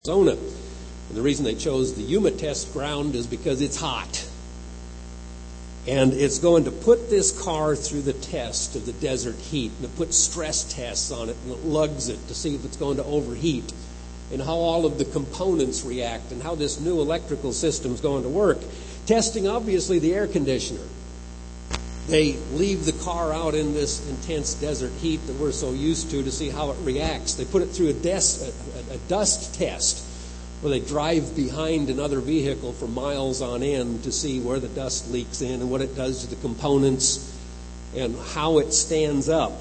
Arizona. And the reason they chose the Yuma test ground is because it's hot. And it's going to put this car through the test of the desert heat. And it puts stress tests on it and it lugs it to see if it's going to overheat and how all of the components react and how this new electrical system is going to work. Testing, obviously, the air conditioner. They leave the car out in this intense desert heat that we're so used to see how it reacts. They put it through a dust test where they drive behind another vehicle for miles on end to see where the dust leaks in and what it does to the components and how it stands up.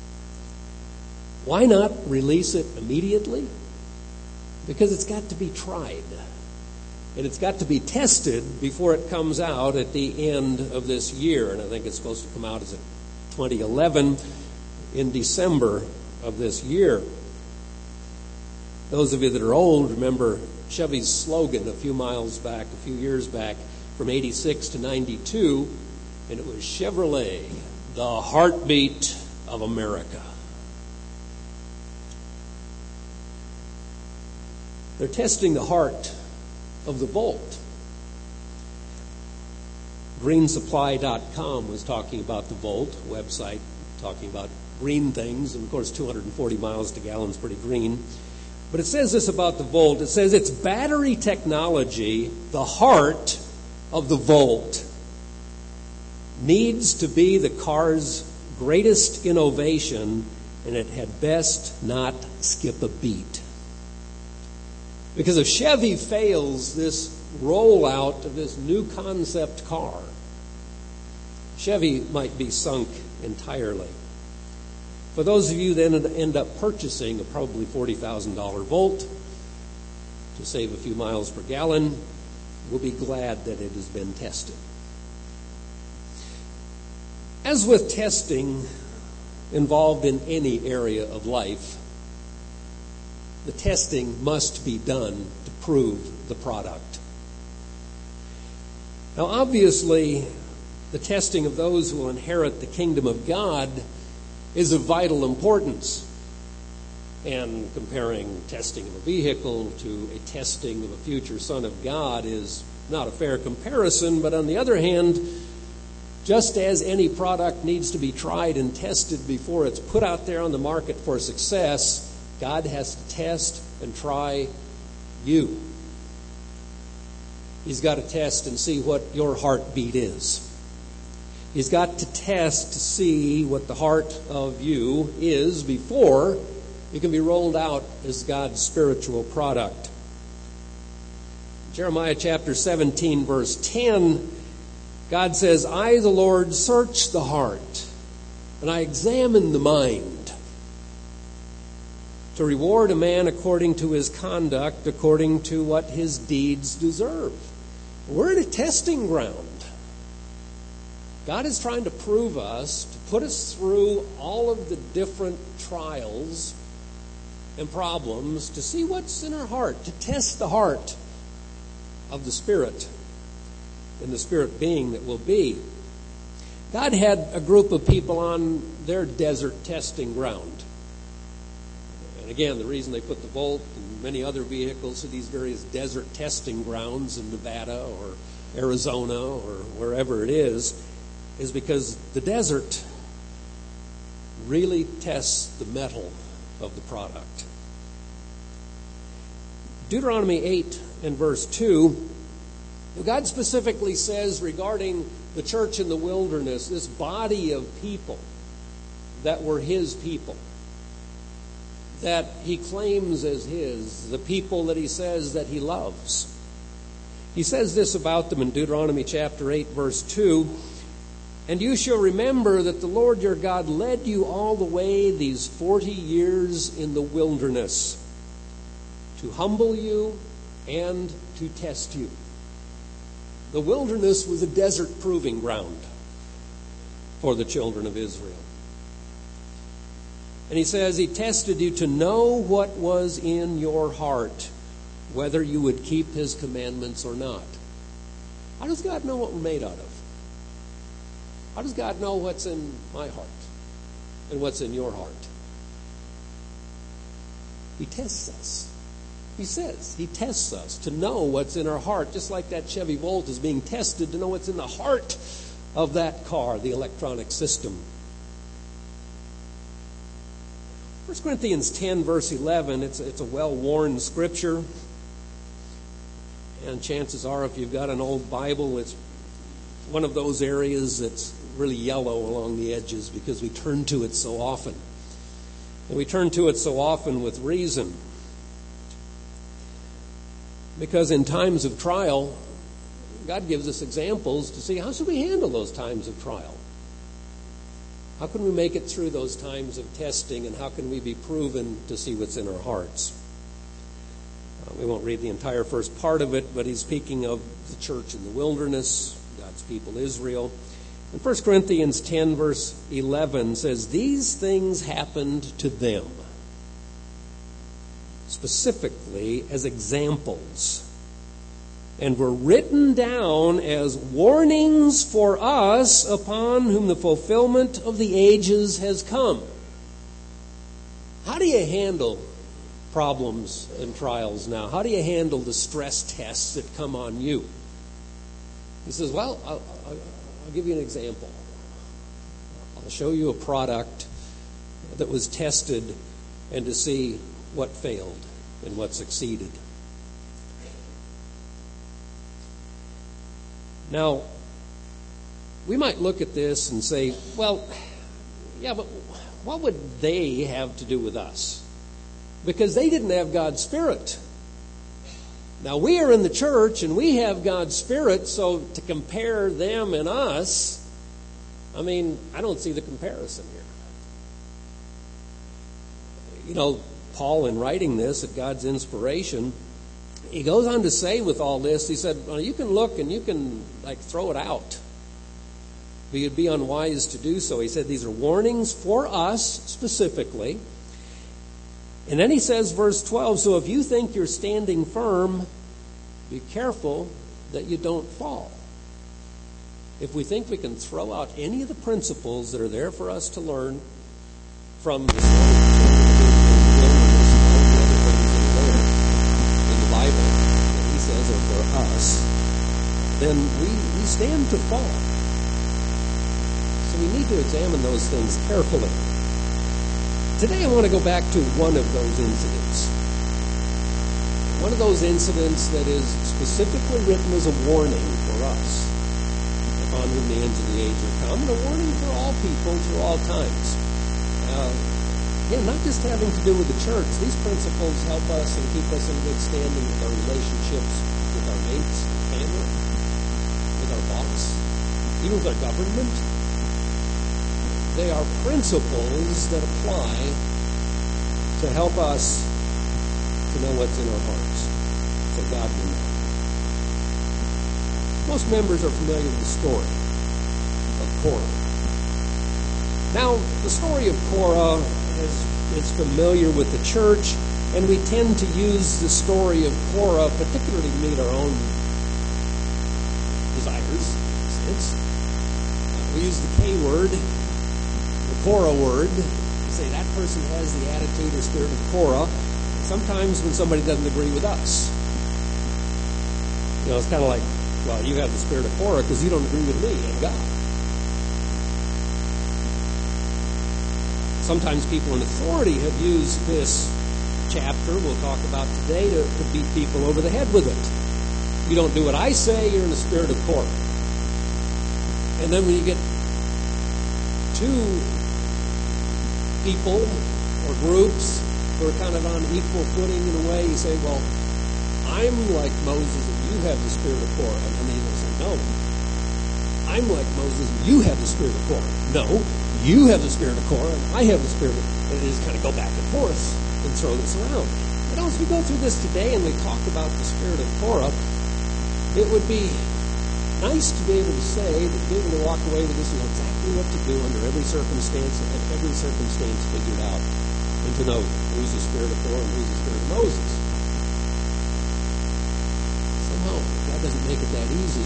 Why not release it immediately? Because it's got to be tried. And it's got to be tested before it comes out at the end of this year. And I think it's supposed to come out as 2011 in December of this year. Those of you that are old remember Chevy's slogan a few years back, from 86 to 92, and it was Chevrolet, the heartbeat of America. They're testing the heart of the Volt. GreenSupply.com was talking about the Volt website, talking about green things, and of course 240 miles to gallon is pretty green. But it says this about the Volt. It says it's battery technology, the heart of the Volt, needs to be the car's greatest innovation, and it had best not skip a beat. Because if Chevy fails this rollout of this new concept car, Chevy might be sunk entirely. For those of you that end up purchasing a probably $40,000 Volt to save a few miles per gallon, we'll be glad that it has been tested. As with testing involved in any area of life, the testing must be done to prove the product. Now, obviously, the testing of those who will inherit the kingdom of God is of vital importance. And comparing testing of a vehicle to a testing of a future son of God is not a fair comparison, but on the other hand, just as any product needs to be tried and tested before it's put out there on the market for success, God has to test and try you. He's got to test and see what your heartbeat is. He's got to test to see what the heart of you is before it can be rolled out as God's spiritual product. Jeremiah chapter 17, verse 10, God says, I, the Lord, search the heart, and I examine the mind, to reward a man according to his conduct, according to what his deeds deserve. We're at a testing ground. God is trying to prove us, to put us through all of the different trials and problems to see what's in our heart, to test the heart of the Spirit and the Spirit being that will be. God had a group of people on their desert testing ground. And again, the reason they put the Volt and many other vehicles to these various desert testing grounds in Nevada or Arizona or wherever it is because the desert really tests the metal of the product. Deuteronomy 8 and verse 2, God specifically says regarding the church in the wilderness, this body of people that were His people, that He claims as His, the people that He says that He loves. He says this about them in Deuteronomy chapter 8, verse 2, and you shall remember that the Lord your God led you all the way these 40 years in the wilderness to humble you and to test you. The wilderness was a desert proving ground for the children of Israel. And He says He tested you to know what was in your heart, whether you would keep His commandments or not. How does God know what we're made out of? How does God know what's in my heart and what's in your heart? He tests us. He says he tests us to know what's in our heart, just like that Chevy Volt is being tested to know what's in the heart of that car, the electronic system. 1 Corinthians 10, verse 11, it's a well-worn scripture. And chances are, if you've got an old Bible, it's one of those areas that's really yellow along the edges because we turn to it so often. And we turn to it so often with reason. Because in times of trial, God gives us examples to see how should we handle those times of trial. How can we make it through those times of testing, and how can we be proven to see what's in our hearts? We won't read the entire first part of it, but he's speaking of the church in the wilderness, God's people Israel. And 1 Corinthians 10, verse 11 says, "These things happened to them," specifically as examples, "and were written down as warnings for us upon whom the fulfillment of the ages has come." How do you handle problems and trials now? How do you handle the stress tests that come on you? He says, well, I'll give you an example. I'll show you a product that was tested and to see what failed and what succeeded. Now, we might look at this and say, well, yeah, but what would they have to do with us? Because they didn't have God's Spirit. Now, we are in the church and we have God's Spirit, so to compare them and us, I don't see the comparison here. You know, Paul, in writing this at God's inspiration, he goes on to say with all this, he said, well, you can look and you can throw it out, but you'd be unwise to do so. He said these are warnings for us specifically. And then he says, verse 12, "So if you think you're standing firm, be careful that you don't fall." If we think we can throw out any of the principles that are there for us to learn from the story in the Bible that he says are for us, then we stand to fall. So we need to examine those things carefully. Today I want to go back to one of those incidents. One of those incidents that is specifically written as a warning for us upon whom the ends of the age are come, and a warning for all people through all times. Not just having to do with the church. These principles help us and keep us in good standing with our relationships with our mates, family, with our boss, even with our government. They are principles that apply to help us to know what's in our hearts, so God will know. Most members are familiar with the story of Korah. Now, the story of Korah is familiar with the church, and we tend to use the story of Korah particularly to meet our own desires. We use the K word, the Korah word, to say that person has the attitude or spirit of Korah. Sometimes when somebody doesn't agree with us, it's kind of like, well, you have the spirit of Korah because you don't agree with me and God. Sometimes people in authority have used this chapter we'll talk about today to beat people over the head with it. You don't do what I say, you're in the spirit of Korah. And then when you get two people or groups who are kind of on equal footing in a way, you say, well, I'm like Moses and you have the spirit of Korah. And then they say, no. I'm like Moses and you have the spirit of Korah. No. You have the spirit of Korah, and I have the spirit of... And they just kind of go back and forth and throw this around. But as we go through this today and we talk about the spirit of Korah, it would be nice to be able to say, to be able to walk away with this and know exactly what to do under every circumstance and have every circumstance figured out, and to know who's the spirit of Korah and who's the spirit of Moses. Somehow, God doesn't make it that easy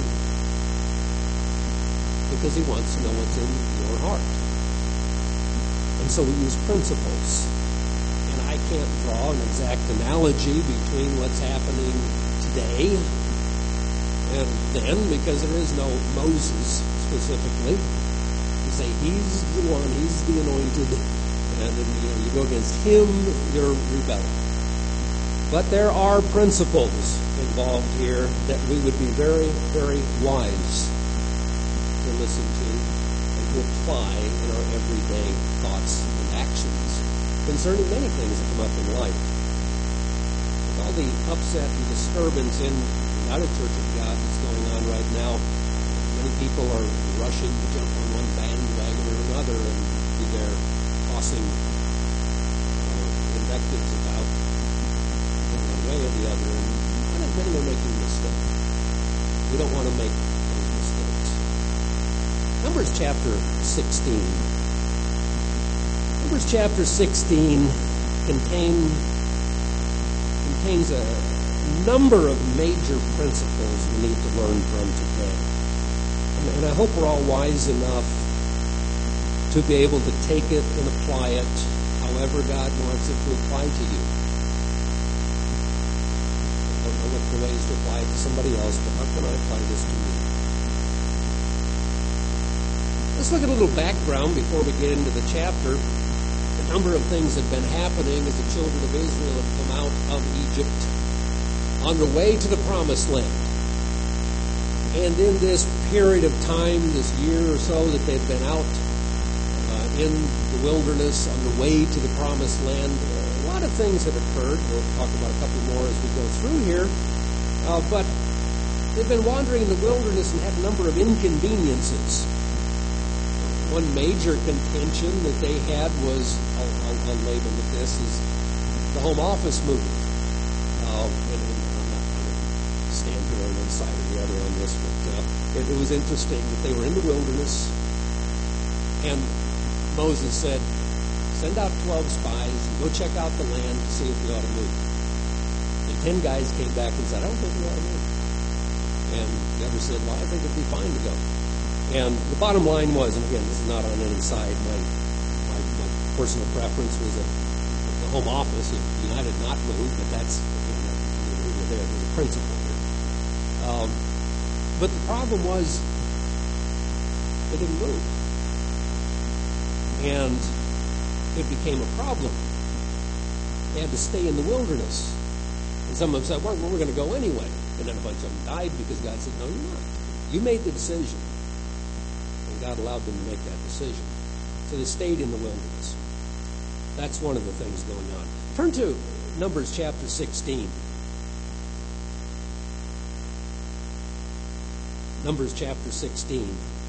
because He wants to know what's in your heart. And so we use principles. And I can't draw an exact analogy between what's happening today and then, because there is no Moses specifically. You say he's the one, he's the anointed, and you go against him, you're rebelling. But there are principles involved here that we would be very, very wise to listen to and to apply in our everyday thoughts and actions concerning many things that come up in life. With all the upset and disturbance in the outer Church of God that's going on right now, many people are rushing to jump on one bandwagon or another and be there tossing invectives about one way or the other. And I think many are making mistakes. We don't want to make those mistakes. Numbers chapter 16. Numbers chapter 16 contains a number of major principles we need to learn from today. And I hope we're all wise enough to be able to take it and apply it however God wants it to apply to you. I don't look for ways to apply it to somebody else, but how can I apply this to me? Let's look at a little background before we get into the chapter. A number of things have been happening as the children of Israel have come out of Egypt on their way to the Promised Land. And in this period of time, this year or so that they've been out in the wilderness on the way to the Promised Land, a lot of things have occurred. We'll talk about a couple more as we go through here. But they've been wandering in the wilderness and had a number of inconveniences. One major contention that they had was, I'll label it this, is the home office move. And I'm not going to stand here on one side or the other on this, but it was interesting that they were in the wilderness, and Moses said, send out 12 spies and go check out the land to see if we ought to move. And 10 guys came back and said, I don't think we ought to move. And the other said, well, I think it'd be fine to go. And the bottom line was, and again, this is not on any side, my personal preference was that the home office, if United not move, but that's, there's a principle here. But the problem was, they didn't move. And it became a problem. They had to stay in the wilderness. And some of them said, well, we're going to go anyway. And then a bunch of them died because God said, no, you're not. You made the decision. And God allowed them to make that decision. So they stayed in the wilderness. That's one of the things going on. Turn to Numbers chapter 16. Numbers chapter 16.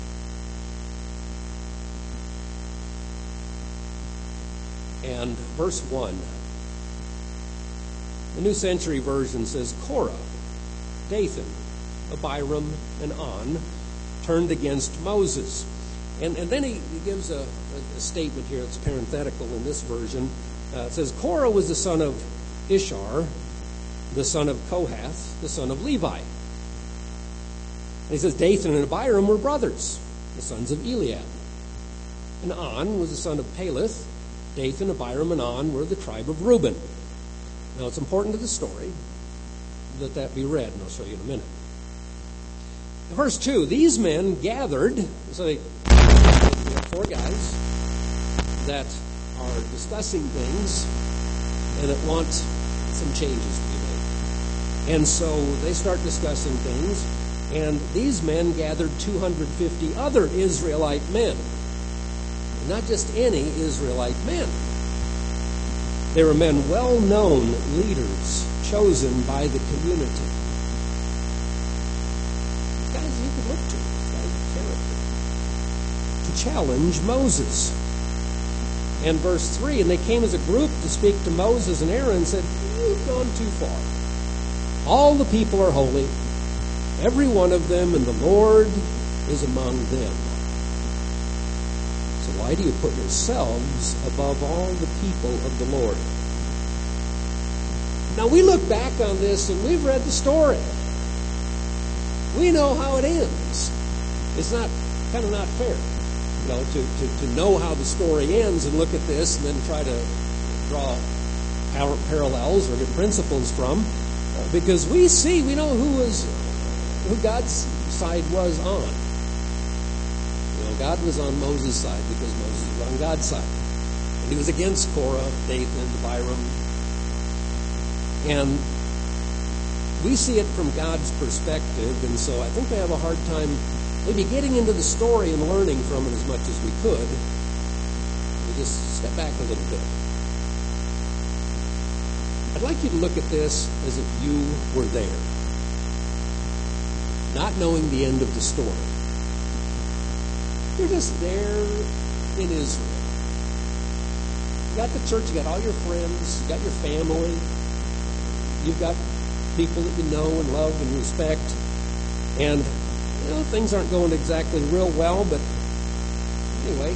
And verse 1. The New Century Version says, Korah, Dathan, Abiram, and On turned against Moses. And then he gives a statement here that's parenthetical in this version. It says, Korah was the son of Ishar, the son of Kohath, the son of Levi. And he says, Dathan and Abiram were brothers, the sons of Eliab. And On was the son of Peleth. Dathan, Abiram, and On were the tribe of Reuben. Now, it's important to the story that be read, and I'll show you in a minute. In verse 2, these men gathered, so we have 4 guys that are discussing things and that want some changes to be made. And so they start discussing things, and these men gathered 250 other Israelite men. Not just any Israelite men. They were men well-known leaders chosen by the community. Guys you could look to, guys of character, to challenge Moses. And verse 3, and they came as a group to speak to Moses and Aaron and said, you've gone too far. All the people are holy, every one of them, and the Lord is among them. Why do you put yourselves above all the people of the Lord? Now we look back on this and we've read the story. We know how it ends. It's not fair, to know how the story ends and look at this and then try to draw parallels or get principles from, because we know who God's side was on. God was on Moses' side because Moses was on God's side. And he was against Korah, Dathan, Abiram. And we see it from God's perspective, and so I think we have a hard time maybe getting into the story and learning from it as much as we could. We just step back a little bit. I'd like you to look at this as if you were there, not knowing the end of the story. You're just there in Israel. You got the church, you got all your friends, you got your family, you've got people that you know and love and respect, and things aren't going exactly real well, but anyway,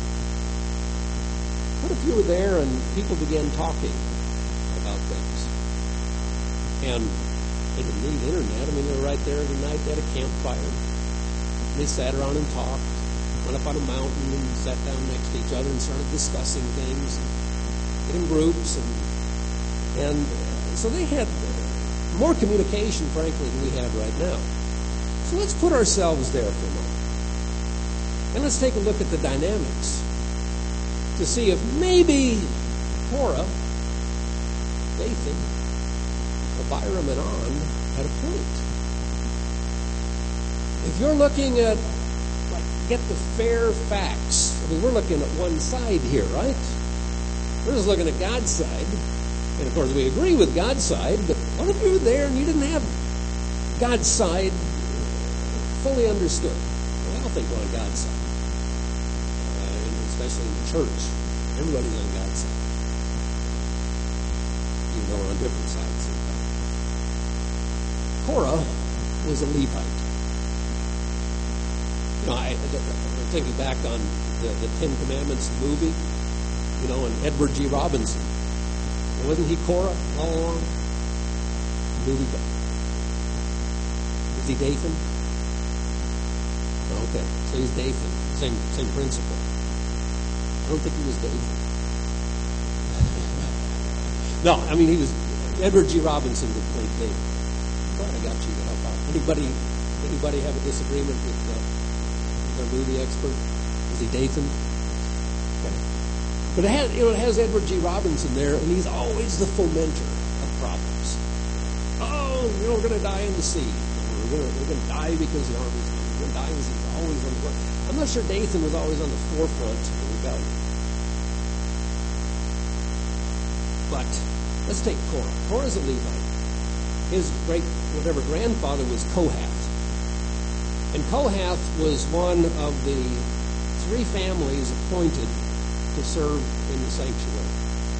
what if you were there and people began talking about things? And they didn't need internet. I mean, they were right there every night. They had a campfire. They sat around and talked. Went up on a mountain and sat down next to each other and started discussing things in groups, and so they had more communication, frankly, than we have right now. So let's put ourselves there for a moment, and let's take a look at the dynamics to see if maybe Korah, Dathan, Abiram, and On had a point. If you're looking at get the fair facts. I mean, we're looking at one side here, right? We're just looking at God's side. And of course, we agree with God's side, but what if you were there and you didn't have God's side fully understood? Well, I don't think we're on God's side. Especially in the church. Everybody's on God's side. Even though we're on different sides sometimes. Korah was a Levite. I'm thinking back on the Ten Commandments movie, and Edward G. Robinson. Wasn't he Korah all along? Movie guy. Was he Dathan? Okay, so he's Dathan. Same principle. I don't think he was Dathan. No, I mean he was. Edward G. Robinson would play Dathan. Glad I got you to help out. Anybody have a disagreement with our movie expert? Is he Dathan? Okay. But it has Edward G. Robinson there, and he's always the fomenter of problems. Oh, we're going to die in the sea. We're going to die because the army's coming. We're going to die because he's always on the front. I'm not sure Dathan was always on the forefront of the rebellion. But let's take Korah. Korah's a Levite. His grandfather was Kohath. And Kohath was one of the 3 families appointed to serve in the sanctuary.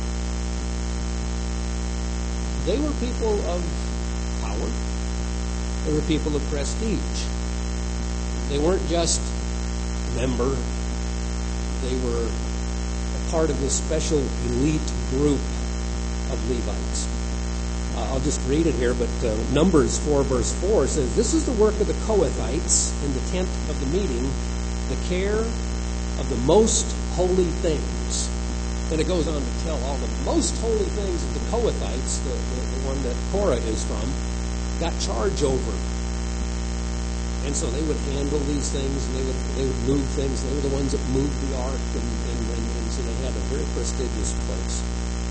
They were people of power. They were people of prestige. They weren't just a member. They were a part of this special elite group of Levites. I'll just read it here, but Numbers 4, verse 4 says, "This is the work of the Kohathites in the tent of the meeting, the care of the most holy things." Then it goes on to tell all the most holy things that the Kohathites, the one that Korah is from, got charge over. And so they would handle these things, and they would move things. They were the ones that moved the ark, and so they had a very prestigious place.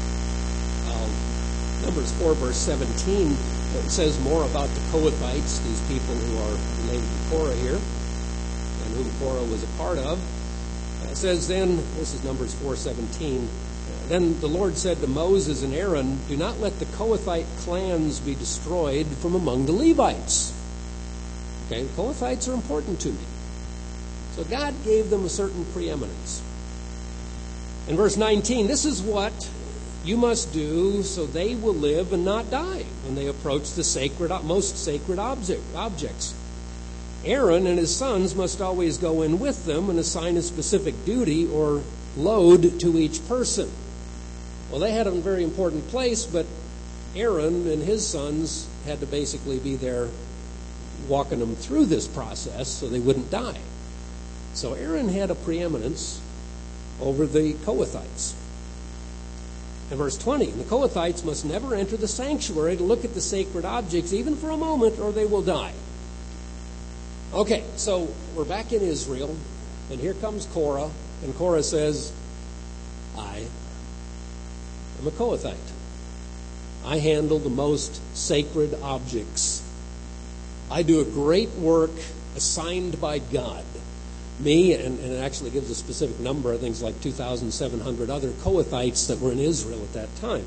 Numbers 4, verse 17 says more about the Kohathites, these people who are related to Korah here, and whom Korah was a part of. It says then, this is Numbers 4:17, "Then the Lord said to Moses and Aaron, 'Do not let the Kohathite clans be destroyed from among the Levites.'" Okay, the Kohathites are important to me. So God gave them a certain preeminence. In verse 19, "This is what you must do so they will live and not die when they approach the most sacred objects. Aaron and his sons must always go in with them and assign a specific duty or load to each person." Well, they had a very important place, but Aaron and his sons had to basically be there walking them through this process so they wouldn't die. So Aaron had a preeminence over the Kohathites. And verse 20, the Kohathites must never enter the sanctuary to look at the sacred objects, even for a moment, or they will die. Okay, so we're back in Israel, and here comes Korah, and Korah says, I am a Kohathite. I handle the most sacred objects. I do a great work assigned by God. Me, and it actually gives a specific number, I think it's like 2,700 other Kohathites that were in Israel at that time.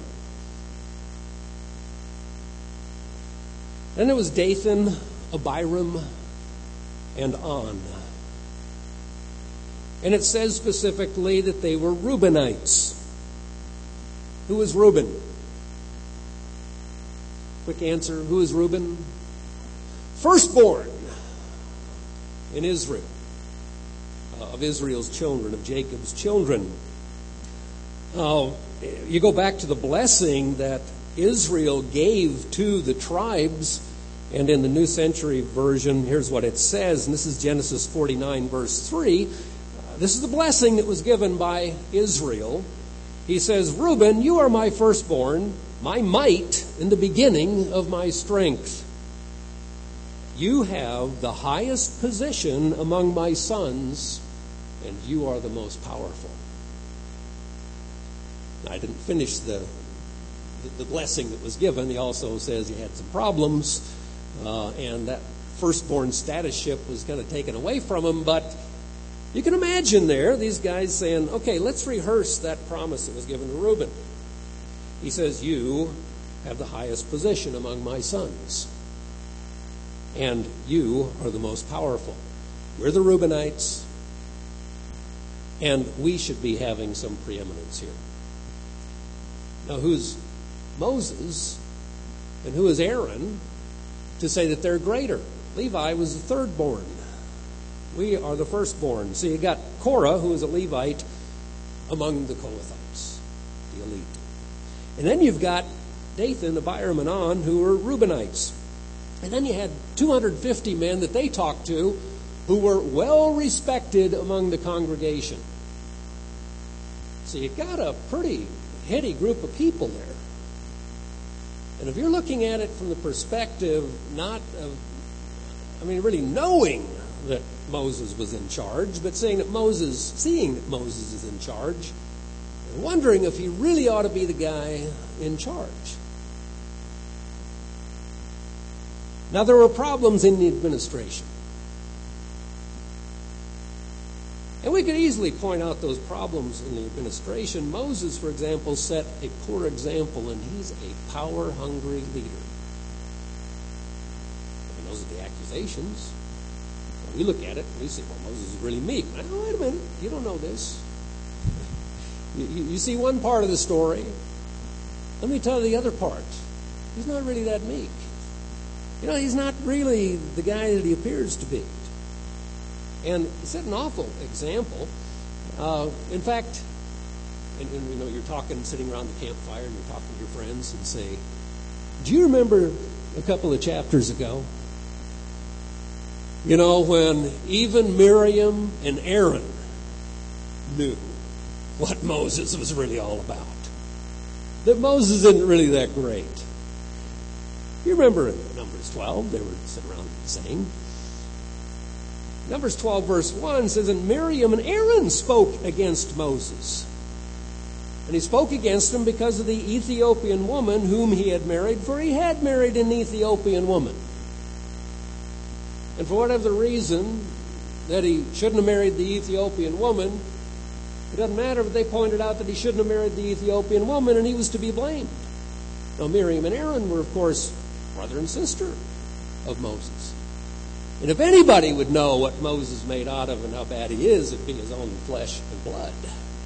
Then there was Dathan, Abiram, and On. And it says specifically that they were Reubenites. Who was Reuben? Quick answer, who is Reuben? Firstborn in Israel, of Israel's children, of Jacob's children. You go back to the blessing that Israel gave to the tribes, and in the New Century Version, here's what it says, and this is Genesis 49, verse 3. This is the blessing that was given by Israel. He says, Reuben, you are my firstborn, my might in the beginning of my strength. You have the highest position among my sons, and you are the most powerful. I didn't finish the blessing that was given. He also says he had some problems, and that firstborn statusship was kind of taken away from him. But you can imagine there, these guys saying, okay, let's rehearse that promise that was given to Reuben. He says, you have the highest position among my sons, and you are the most powerful. We're the Reubenites, and we should be having some preeminence here. Now, who's Moses and who is Aaron to say that they're greater? Levi was the thirdborn. We are the firstborn. So you got Korah, who is a Levite, among the Kohathites, the elite. And then you've got Dathan, Abiram, and On, who were Reubenites. And then you had 250 men that they talked to who were well respected among the congregation. So you got a pretty heady group of people there. And if you're looking at it from the perspective not of, really knowing that Moses was in charge, but seeing that Moses is in charge, and wondering if he really ought to be the guy in charge. Now, there were problems in the administration. And we could easily point out those problems in the administration. Moses, for example, set a poor example, and he's a power-hungry leader. He knows the accusations. When we look at it, we say, well, Moses is really meek. Well, wait a minute, you don't know this. You see one part of the story. Let me tell you the other part. He's not really that meek. He's not really the guy that he appears to be. And he set an awful example. In fact, you're talking, sitting around the campfire, and you're talking to your friends and say, do you remember a couple of chapters ago? When even Miriam and Aaron knew what Moses was really all about. That Moses isn't really that great. You remember in Numbers 12, they were sitting around saying, Numbers 12, verse 1 says, and Miriam and Aaron spoke against Moses. And he spoke against him because of the Ethiopian woman whom he had married, for he had married an Ethiopian woman. And for whatever reason that he shouldn't have married the Ethiopian woman, it doesn't matter, but they pointed out that he shouldn't have married the Ethiopian woman, and he was to be blamed. Now, Miriam and Aaron were, of course, brother and sister of Moses. And if anybody would know what Moses made out of and how bad he is, it'd be his own flesh and blood.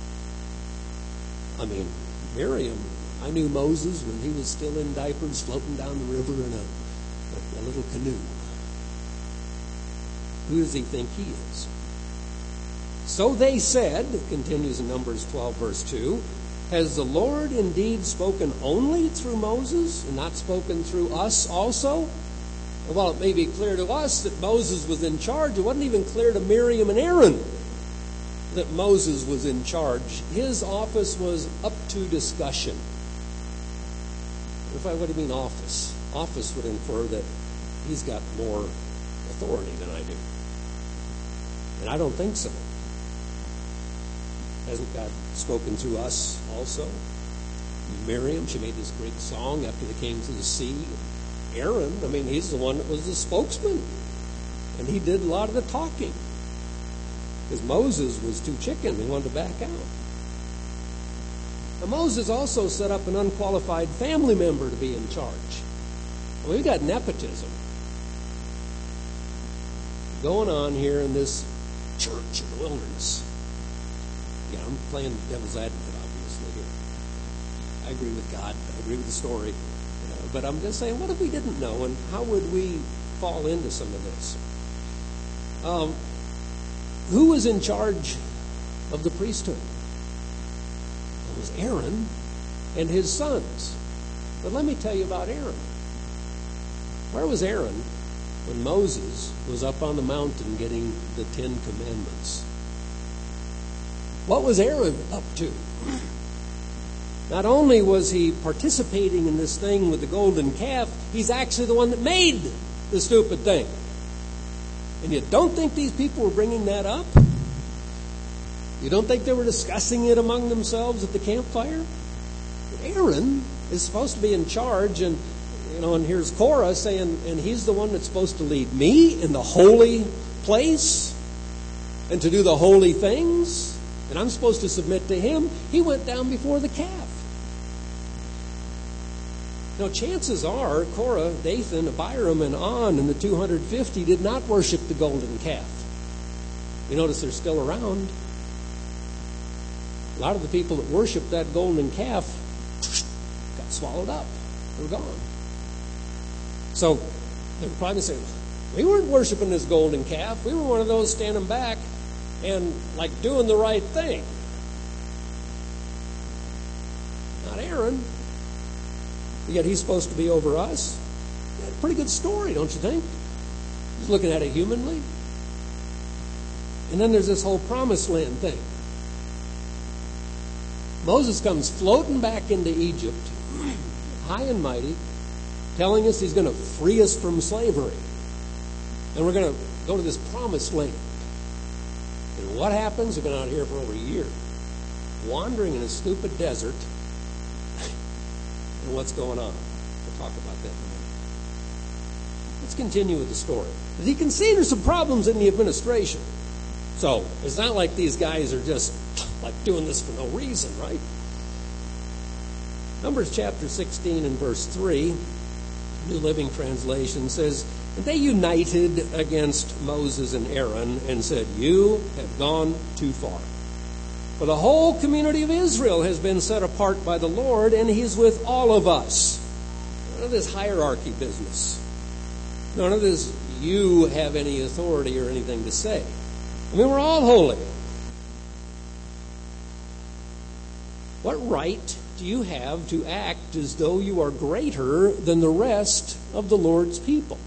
Miriam, I knew Moses when he was still in diapers floating down the river in a little canoe. Who does he think he is? So they said, it continues in Numbers 12, verse 2, has the Lord indeed spoken only through Moses and not spoken through us also? Well, it may be clear to us that Moses was in charge. It wasn't even clear to Miriam and Aaron that Moses was in charge, his office was up to discussion. What do you mean office? Office would infer that he's got more authority than I do. And I don't think so. Hasn't God spoken through us also? Miriam, she made this great song after they came to the sea. Aaron, he's the one that was the spokesman. And he did a lot of the talking. Because Moses was too chicken. He wanted to back out. Now, Moses also set up an unqualified family member to be in charge. Well, we've got nepotism going on here in this church in the wilderness. Yeah, I'm playing devil's advocate, obviously, here. I agree with God. I agree with the story. But I'm just saying, what if we didn't know, and how would we fall into some of this? Who was in charge of the priesthood? It was Aaron and his sons. But let me tell you about Aaron. Where was Aaron when Moses was up on the mountain getting the 10 Commandments? What was Aaron up to? Not only was he participating in this thing with the golden calf, he's actually the one that made the stupid thing. And you don't think these people were bringing that up? You don't think they were discussing it among themselves at the campfire? Aaron is supposed to be in charge, and here's Korah saying, and he's the one that's supposed to lead me in the holy place and to do the holy things, and I'm supposed to submit to him. He went down before the calf. Now, chances are Korah, Dathan, Abiram, and On, and the 250 did not worship the golden calf. You notice they're still around. A lot of the people that worshiped that golden calf got swallowed up. They were gone. So they were probably saying, we weren't worshiping this golden calf. We were one of those standing back and doing the right thing. Not Aaron. Yet he's supposed to be over us. Pretty good story, don't you think? Just looking at it humanly. And then there's this whole promised land thing. Moses comes floating back into Egypt, high and mighty, telling us he's going to free us from slavery. And we're going to go to this promised land. And what happens? We've been out here for over a year, wandering in a stupid desert. And what's going on? We'll talk about that in a minute. Let's continue with the story. As you can see, there's some problems in the administration. So it's not like these guys are just doing this for no reason, right? Numbers chapter 16 and verse 3, New Living Translation says, and they united against Moses and Aaron and said, you have gone too far. For the whole community of Israel has been set apart by the Lord, and he's with all of us. None of this hierarchy business. None of this you have any authority or anything to say. We're all holy. What right do you have to act as though you are greater than the rest of the Lord's people?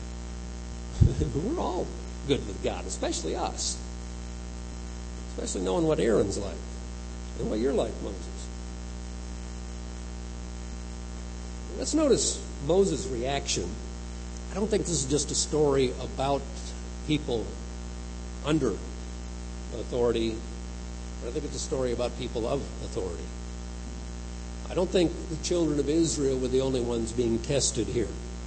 We're all good with God, especially us. Especially knowing what Aaron's like and what you're like, Moses. Let's notice Moses' reaction. I don't think this is just a story about people under authority. I think it's a story about people of authority. I don't think the children of Israel were the only ones being tested here.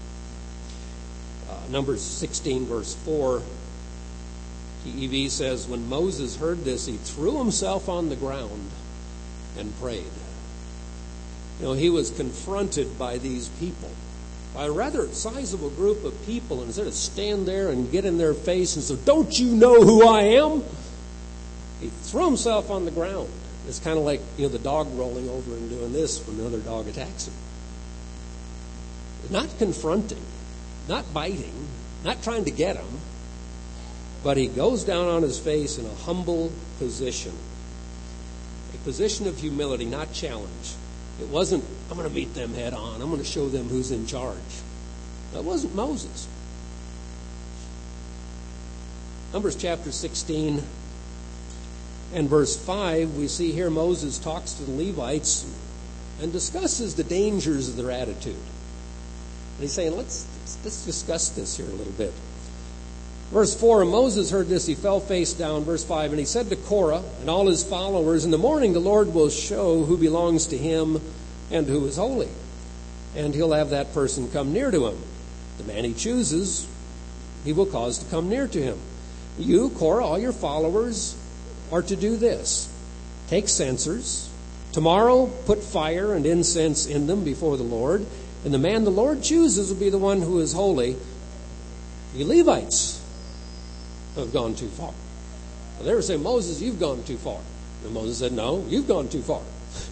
Numbers 16, verse 4, TEV says, when Moses heard this, he threw himself on the ground and prayed. He was confronted by these people, by a rather sizable group of people, and instead of stand there and get in their face and say, don't you know who I am? He threw himself on the ground. It's kind of like, the dog rolling over and doing this when another dog attacks him. Not confronting, not biting, not trying to get him, but he goes down on his face in a humble position. A position of humility, not challenge. It wasn't, I'm going to meet them head on. I'm going to show them who's in charge. That wasn't Moses. Numbers chapter 16 And verse 5, we see here Moses talks to the Levites and discusses the dangers of their attitude. And he's saying, let's discuss this here a little bit. Verse 4, and Moses heard this, he fell face down. Verse 5, and he said to Korah and all his followers, in the morning the Lord will show who belongs to him and who is holy. And he'll have that person come near to him. The man he chooses, he will cause to come near to him. You, Korah, all your followers are to do this. Take censers. Tomorrow put fire and incense in them before the Lord. And the man the Lord chooses will be the one who is holy. You Levites have gone too far. Well, they were saying, Moses, you've gone too far. And Moses said, no, you've gone too far.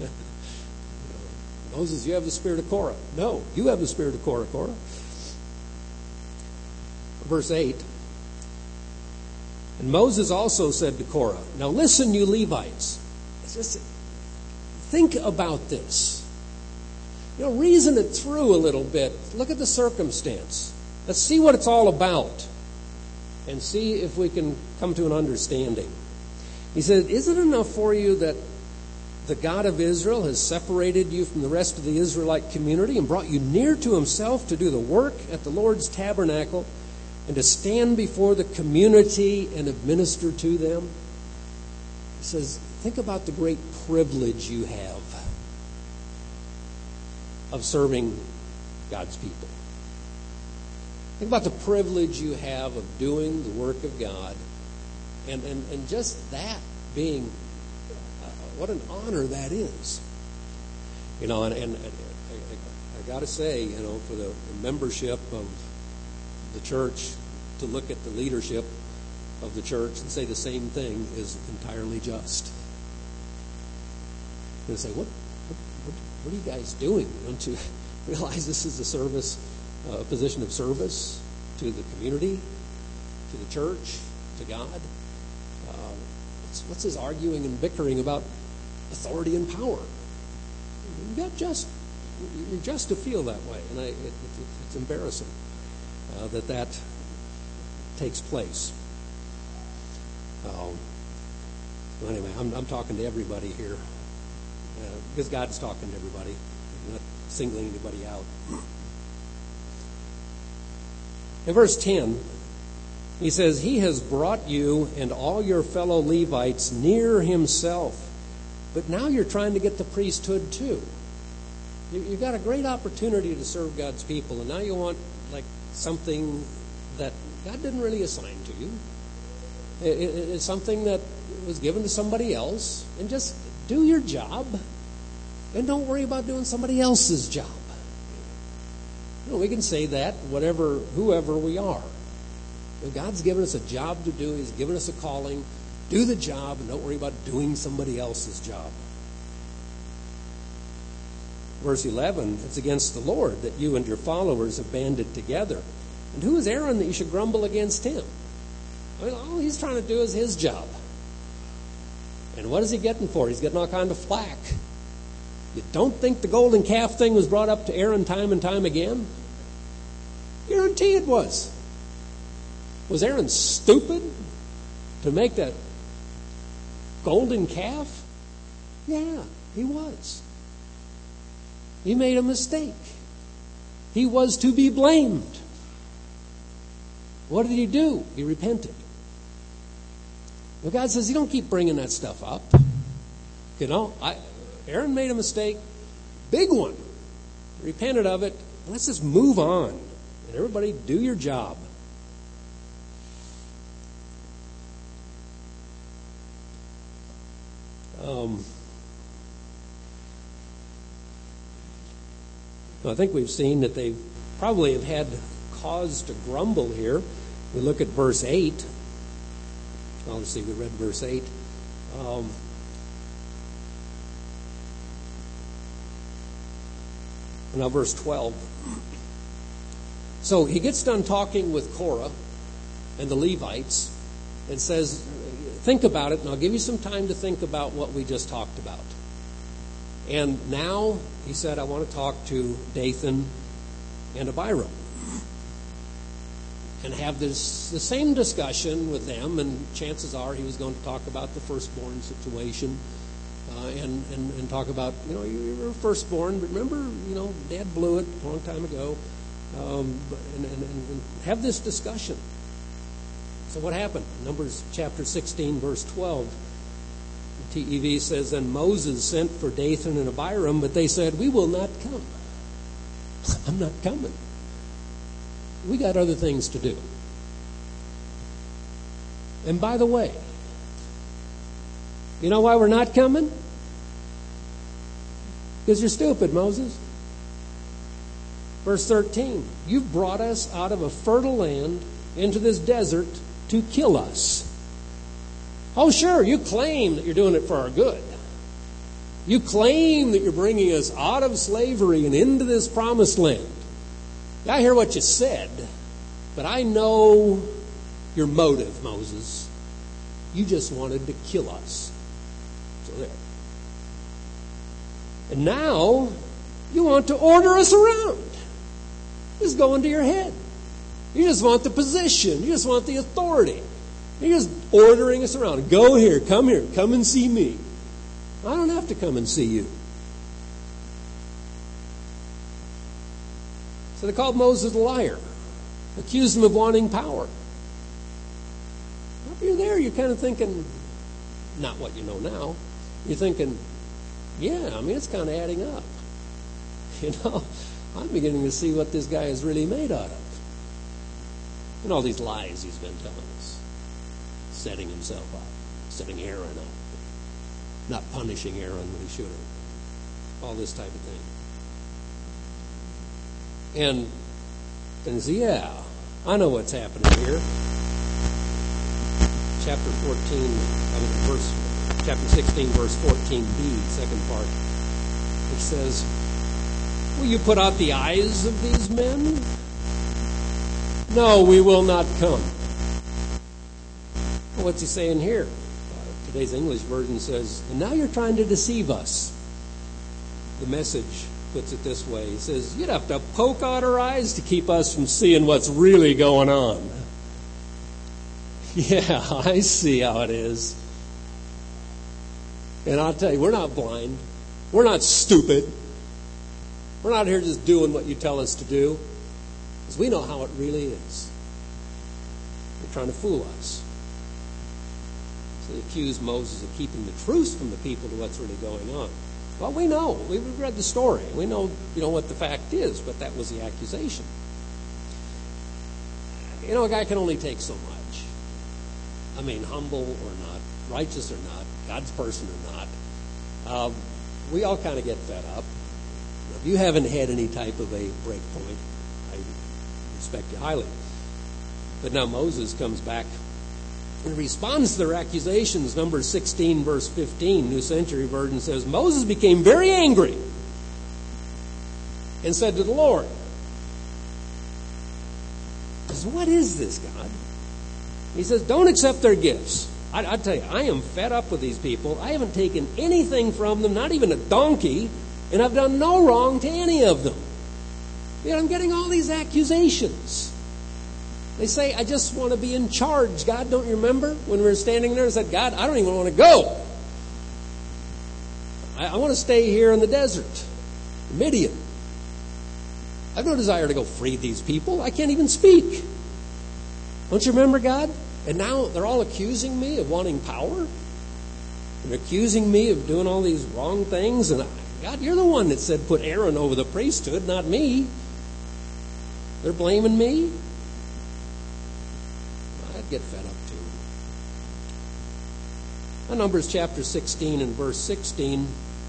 Moses, you have the spirit of Korah. No, you have the spirit of Korah. Verse 8. And Moses also said to Korah, now listen, you Levites. Just think about this. Reason it through a little bit. Look at the circumstance. Let's see what it's all about. And see if we can come to an understanding. He said, isn't it enough for you that the God of Israel has separated you from the rest of the Israelite community and brought you near to himself to do the work at the Lord's tabernacle and to stand before the community and administer to them? He says, think about the great privilege you have of serving God's people. Think about the privilege you have of doing the work of God. And just that being, what an honor that is. And I got to say, for the membership of the church to look at the leadership of the church and say the same thing is entirely just. And say, what are you guys doing? Don't you realize this is a position of service to the community, to the church, to God? What's his arguing and bickering about authority and power? You're just to feel that way, and it's embarrassing that takes place. Anyway, I'm talking to everybody here because God's talking to everybody. I'm not singling anybody out. In verse 10, he says, he has brought you and all your fellow Levites near himself, but now you're trying to get the priesthood too. You've got a great opportunity to serve God's people, and now you want something that God didn't really assign to you. It's something that was given to somebody else, and just do your job, and don't worry about doing somebody else's job. We can say that whoever we are. God's given us a job to do. He's given us a calling. Do the job and don't worry about doing somebody else's job. Verse 11, it's against the Lord that you and your followers have banded together. And who is Aaron that you should grumble against him? All he's trying to do is his job. And what is he getting for? He's getting all kind of flack. You don't think the golden calf thing was brought up to Aaron time and time again? Guarantee it was. Was Aaron stupid to make that golden calf? Yeah, he was. He made a mistake. He was to be blamed. What did he do? He repented. Well, God says, you don't keep bringing that stuff up. Aaron made a mistake, big one. Repented of it. Let's just move on. And everybody do your job. I think we've seen that they probably have had cause to grumble here. We look at verse 8. Let's see, we read verse 8. Now verse 12. So he gets done talking with Korah and the Levites and says, think about it, and I'll give you some time to think about what we just talked about. And now, he said, I want to talk to Dathan and Abiram. and have the same discussion with them, and chances are he was going to talk about the firstborn situation, and talk about, you were firstborn, but remember, Dad blew it a long time ago, and have this discussion. So what happened? Numbers chapter 16, verse 12. The TEV says, "Then Moses sent for Dathan and Abiram, but they said, 'We will not come.'" I'm not coming. We got other things to do. And by the way, you know why we're not coming? Because you're stupid, Moses. Verse 13, "You've brought us out of a fertile land into this desert to kill us." Oh, sure, you claim that you're doing it for our good. You claim that you're bringing us out of slavery and into this promised land. I hear what you said, but I know your motive, Moses. You just wanted to kill us. So there. And now you want to order us around. Just go into your head. You just want the position. You just want the authority. You're just ordering us around. Go here, come and see me. I don't have to come and see you. So they called Moses a liar, accused him of wanting power. If you're there, you're kind of thinking, not what you know now, you're thinking, yeah, it's kind of adding up. I'm beginning to see what this guy is really made out of. And all these lies he's been telling us. Setting himself up, setting Aaron up, not punishing Aaron when he should have. All this type of thing. And yeah, I know what's happening here. Chapter 16, verse 14b, second part. It says, "Will you put out the eyes of these men? No, we will not come." Well, what's he saying here? Today's English version says, "And now you're trying to deceive us." The Message puts it this way. He says, "You'd have to poke out our eyes to keep us from seeing what's really going on." Yeah, I see how it is. And I'll tell you, we're not blind. We're not stupid. We're not here just doing what you tell us to do. Because we know how it really is. You're trying to fool us. So they accuse Moses of keeping the truth from the people to what's really going on. Well, we know. We've read the story. We know, what the fact is, but that was the accusation. A guy can only take so much. Humble or not, righteous or not, God's person or not. We all kind of get fed up. If you haven't had any type of a break point, I respect you highly. But now Moses comes back and responds to their accusations. Numbers 16, verse 15, New Century Version says, "Moses became very angry and said to the Lord," "What is this, God?" He says, "Don't accept their gifts. I tell you, I am fed up with these people. I haven't taken anything from them, not even a donkey, and I've done no wrong to any of them. I'm getting all these accusations. They say, I just want to be in charge. God, don't you remember when we were standing there and said, God, I don't even want to go. I want to stay here in the desert, Midian. I have no desire to go free these people. I can't even speak. Don't you remember, God? And now they're all accusing me of wanting power. And accusing me of doing all these wrong things. And God, you're the one that said put Aaron over the priesthood, not me. They're blaming me. I'd get fed up too. Now, Numbers chapter 16 and verse 16.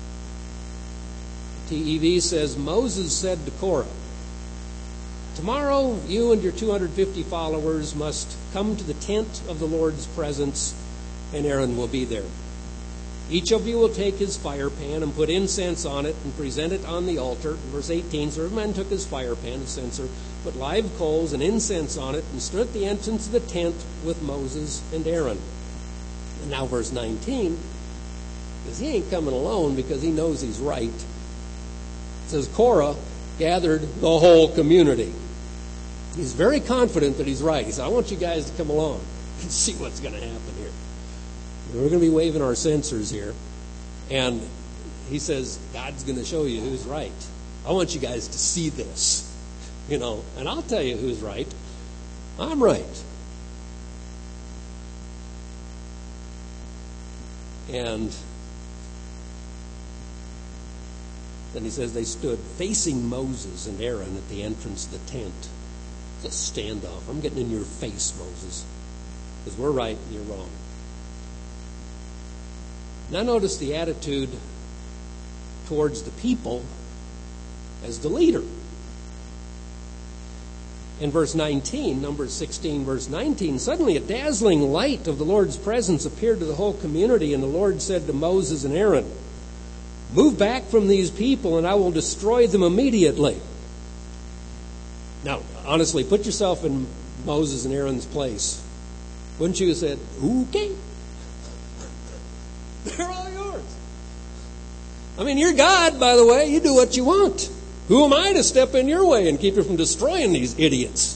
TEV says, Moses said to Korah, tomorrow you and your 250 followers must come to the tent of the Lord's presence, and Aaron will be there. Each of you will take his fire pan and put incense on it and present it on the altar. Verse 18, so every man took his fire pan, a censer, put live coals and incense on it, and stood at the entrance of the tent with Moses and Aaron. And now verse 19, because he ain't coming alone because he knows he's right. It says Korah gathered the whole community. He's very confident that he's right. He said, I want you guys to come along and see what's going to happen here. We're going to be waving our censers here. And he says, God's going to show you who's right. I want you guys to see this. And I'll tell you who's right. I'm right. And then he says they stood facing Moses and Aaron at the entrance of the tent. It's a standoff. I'm getting in your face, Moses, because we're right and you're wrong. Now notice the attitude towards the people as the leader. In verse 19, Numbers 16, verse 19, suddenly a dazzling light of the Lord's presence appeared to the whole community, and the Lord said to Moses and Aaron, move back from these people, and I will destroy them immediately. Now, honestly, put yourself in Moses and Aaron's place. Wouldn't you have said, okay, they're all yours? I mean, you're God, by the way. You do what you want. Who am I to step in your way and keep you from destroying these idiots?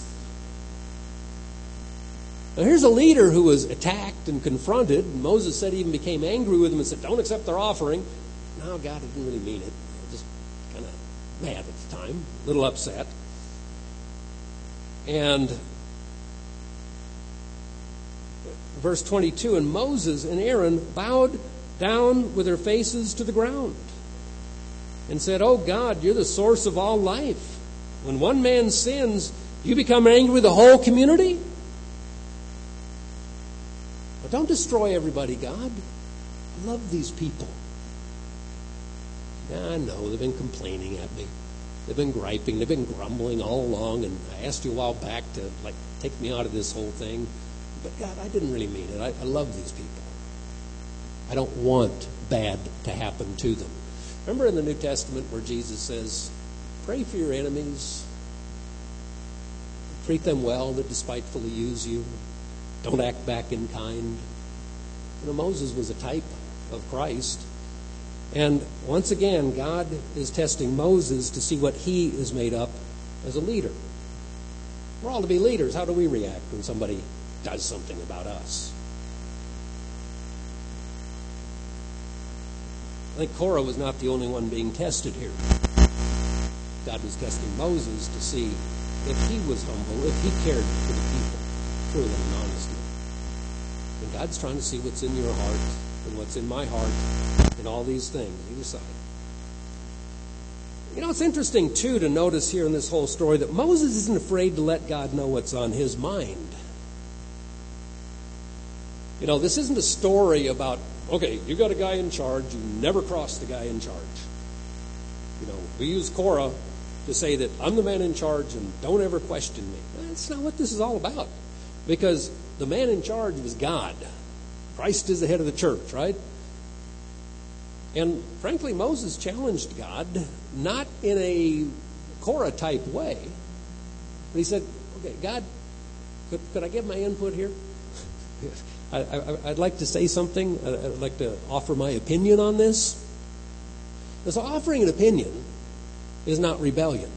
Now, here's a leader who was attacked and confronted. Moses said he even became angry with them and said, don't accept their offering. No, God didn't really mean it. Just kind of mad at the time, a little upset. And verse 22, and Moses and Aaron bowed down with their faces to the ground and said, oh God, you're the source of all life. When one man sins, you become angry with the whole community? But don't destroy everybody, God. I love these people. Yeah, I know they've been complaining at me. They've been griping. They've been grumbling all along. And I asked you a while back to take me out of this whole thing. But God, I didn't really mean it. I love these people. I don't want bad to happen to them. Remember in the New Testament where Jesus says, pray for your enemies. Treat them well that despitefully use you. Don't act back in kind. Moses was a type of Christ. And once again, God is testing Moses to see what he is made up as a leader. We're all to be leaders. How do we react when somebody does something about us? I think Korah was not the only one being tested here. God was testing Moses to see if he was humble, if he cared for the people truly and honestly. And God's trying to see what's in your heart and what's in my heart and all these things. You decide. It's interesting, too, to notice here in this whole story that Moses isn't afraid to let God know what's on his mind. This isn't a story about, okay, you got a guy in charge, you never cross the guy in charge. We use Korah to say that I'm the man in charge and don't ever question me. That's not what this is all about. Because the man in charge was God. Christ is the head of the church, right? And frankly, Moses challenged God, not in a Korah-type way. But he said, okay, God, could I give my input here? I'd like to say something. I'd like to offer my opinion on this. So offering an opinion is not rebellion.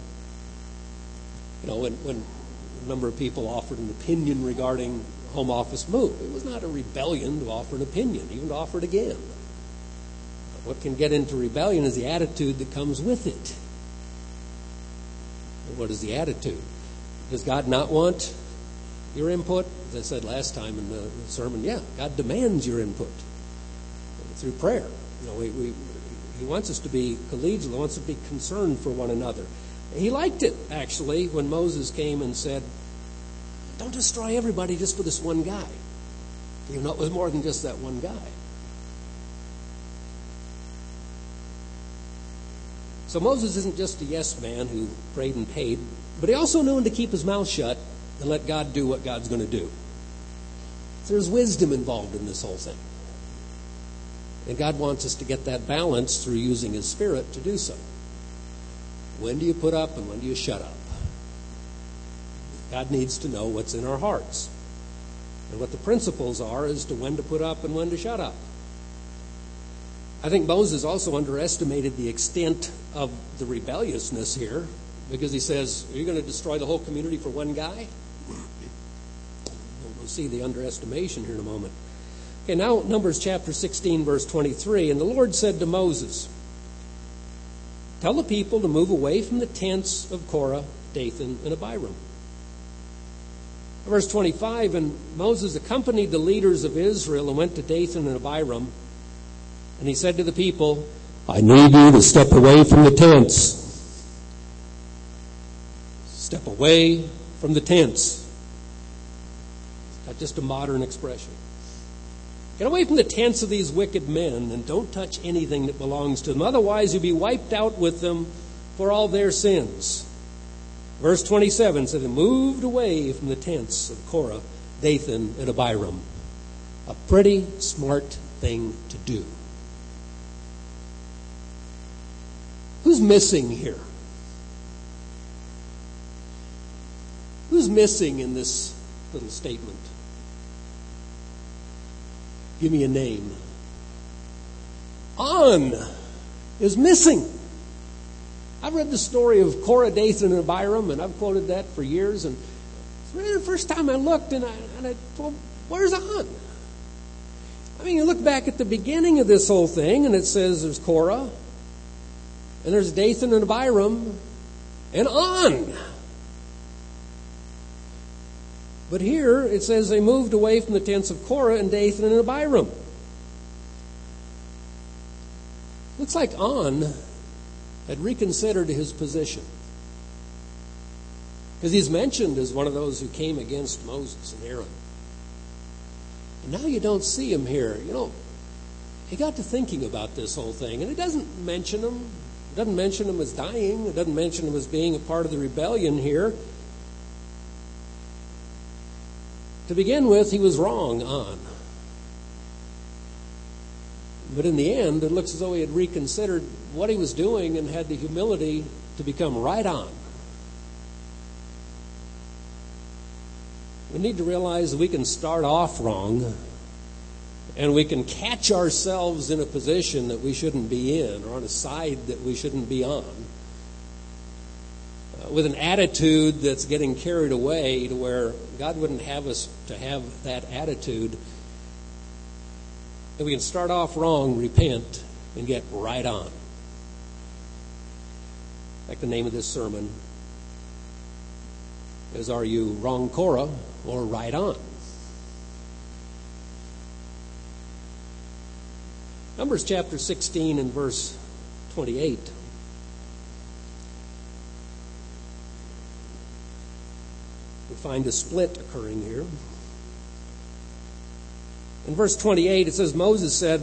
When a number of people offered an opinion regarding Home Office move, it was not a rebellion to offer an opinion, even to offer it again. What can get into rebellion is the attitude that comes with it. And what is the attitude? Does God not want your input? As I said last time in the sermon, yeah, God demands your input through prayer. He wants us to be collegial. He wants us to be concerned for one another. He liked it, actually, when Moses came and said, don't destroy everybody just for this one guy. It was more than just that one guy. So Moses isn't just a yes man who prayed and paid, but he also knew when to keep his mouth shut and let God do what God's going to do. So there's wisdom involved in this whole thing. And God wants us to get that balance through using His Spirit to do so. When do you put up and when do you shut up? God needs to know what's in our hearts. And what the principles are as to when to put up and when to shut up. I think Moses also underestimated the extent of the rebelliousness here. because he says, are you going to destroy the whole community for one guy? We'll see the underestimation here in a moment. Okay, now Numbers chapter 16, verse 23. And the Lord said to Moses, tell the people to move away from the tents of Korah, Dathan, and Abiram. Verse 25, and Moses accompanied the leaders of Israel and went to Dathan and Abiram. And he said to the people, I need you to step away from the tents. Step away from the tents. That's just a modern expression. Get away from the tents of these wicked men and don't touch anything that belongs to them. Otherwise, you'll be wiped out with them for all their sins. Verse 27 says, they moved away from the tents of Korah, Dathan, and Abiram. A pretty smart thing to do. Who's missing here? Who's missing in this little statement? Give me a name. On is missing. I've read the story of Korah, Dathan, and Abiram, and I've quoted that for years. And the first time I looked, and I well, where's On? I mean, you look back at the beginning of this whole thing, and it says there's Korah, and there's Dathan and Abiram, and On. But here it says they moved away from the tents of Korah and Dathan and Abiram. Looks like On had reconsidered his position. Because he's mentioned as one of those who came against Moses and Aaron. And now you don't see him here. You know, he got to thinking about this whole thing. And it doesn't mention him. It doesn't mention him as dying. It doesn't mention him as being a part of the rebellion here. To begin with, he was wrong, On. But in the end, it looks as though he had reconsidered what he was doing and had the humility to become right on. We need to realize that we can start off wrong and we can catch ourselves in a position that we shouldn't be in or on a side that we shouldn't be on. With an attitude that's getting carried away to where God wouldn't have us to have that attitude. And we can start off wrong, repent, and get right on. Like the name of this sermon is, are you wrong Korah or right on? Numbers chapter 16 and verse 28. We find a split occurring here. In verse 28, it says, Moses said,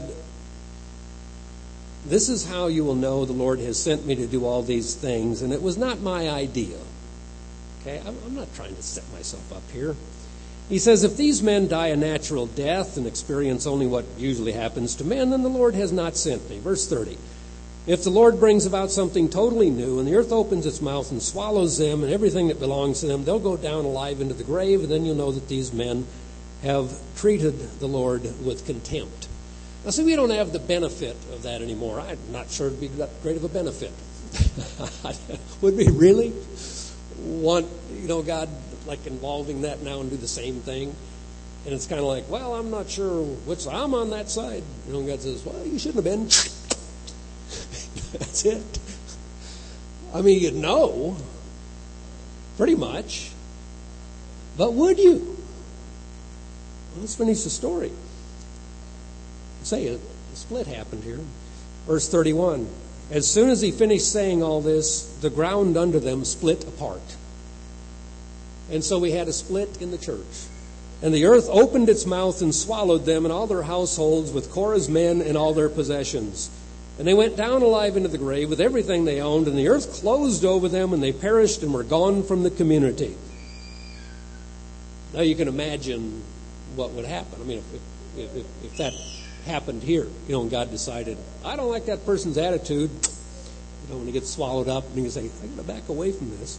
this is how you will know the Lord has sent me to do all these things, and it was not my idea. Okay, I'm not trying to set myself up here. He says, if these men die a natural death and experience only what usually happens to men, then the Lord has not sent me. Verse 30. If the Lord brings about something totally new, and the earth opens its mouth and swallows them and everything that belongs to them, they'll go down alive into the grave, and then you'll know that these men have treated the Lord with contempt. Now, see, we don't have the benefit of that anymore. I'm not sure it'd be that great of a benefit. Would we really want, God, like involving that now and do the same thing? And it's kind of like, well, I'm not sure which I'm on that side. God says, well, you shouldn't have been. That's it. I mean, you'd know, pretty much. But would you? Well, let's finish the story. Say a split happened here. Verse 31. As soon as he finished saying all this, the ground under them split apart. And so we had a split in the church. And the earth opened its mouth and swallowed them and all their households with Korah's men and all their possessions. And they went down alive into the grave with everything they owned, and the earth closed over them, and they perished and were gone from the community. Now you can imagine what would happen. I mean, if that happened here, and God decided, I don't like that person's attitude, when he gets swallowed up, and he can say, I got to back away from this.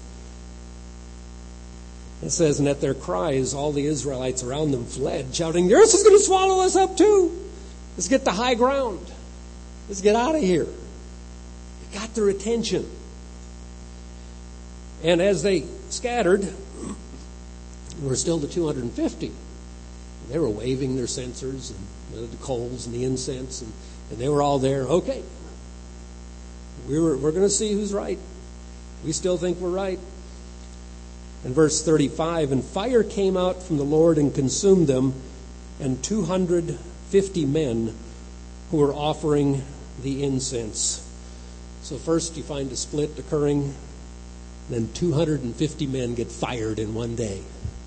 It says, and at their cries, all the Israelites around them fled, shouting, the earth is going to swallow us up too. Let's get to high ground. Let's get out of here. It got their attention. And as they scattered, there were still the 250. They were waving their censers and the coals and the incense, and they were all there. Okay, we're going to see who's right. We still think we're right. In verse 35, and fire came out from the Lord and consumed them, and 250 men who were offering the incense. So first you find a split occurring, then 250 men get fired in one day.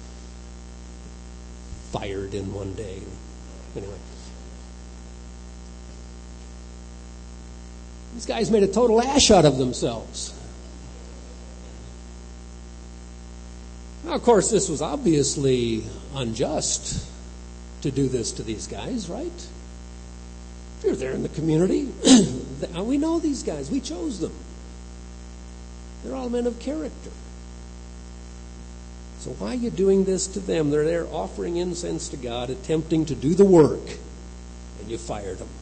Fired in one day. Anyway. These guys made a total ash out of themselves. Now, of course, this was obviously unjust to do this to these guys, right? If you're there in the community, we know these guys. We chose them. They're all men of character. So why are you doing this to them? They're there offering incense to God, attempting to do the work, and you fired them.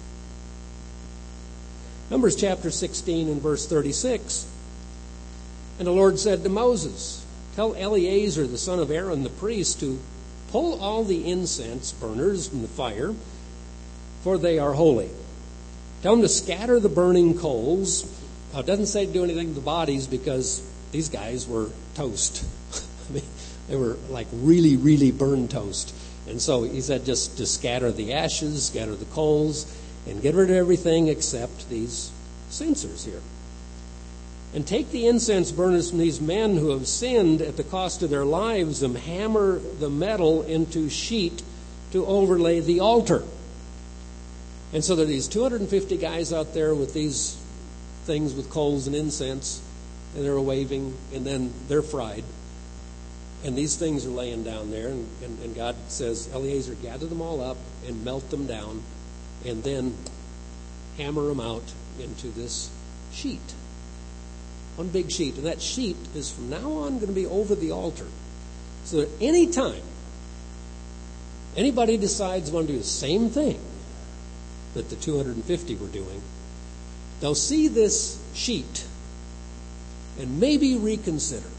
Numbers chapter 16 and verse 36. And the Lord said to Moses, tell Eleazar, the son of Aaron, the priest, to pull all the incense burners from the fire, for they are holy. Tell them to scatter the burning coals. Now, it doesn't say do anything to the bodies because these guys were toast. I mean, they were like really, really burned toast. And so he said just to scatter the ashes, scatter the coals, and get rid of everything except these censers here. And take the incense burners from these men who have sinned at the cost of their lives and hammer the metal into sheet to overlay the altar. And so there are these 250 guys out there with these things with coals and incense, and they're waving, and then they're fried. And these things are laying down there, and God says, Eleazar, gather them all up and melt them down, and then hammer them out into this sheet. One big sheet. And that sheet is from now on going to be over the altar. So that any time anybody decides want to do the same thing that the 250 were doing, they'll see this sheet and maybe reconsider.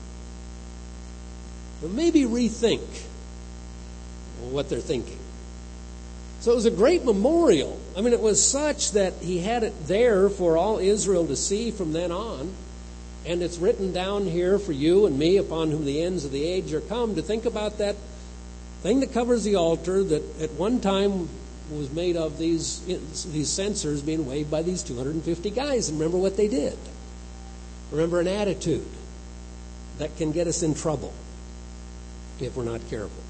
Or maybe rethink what they're thinking. So it was a great memorial. I mean, it was such that he had it there for all Israel to see from then on. And it's written down here for you and me, upon whom the ends of the age are come, to think about that thing that covers the altar that at one time was made of these censers being waved by these 250 guys. And remember what they did. Remember an attitude that can get us in trouble if we're not careful.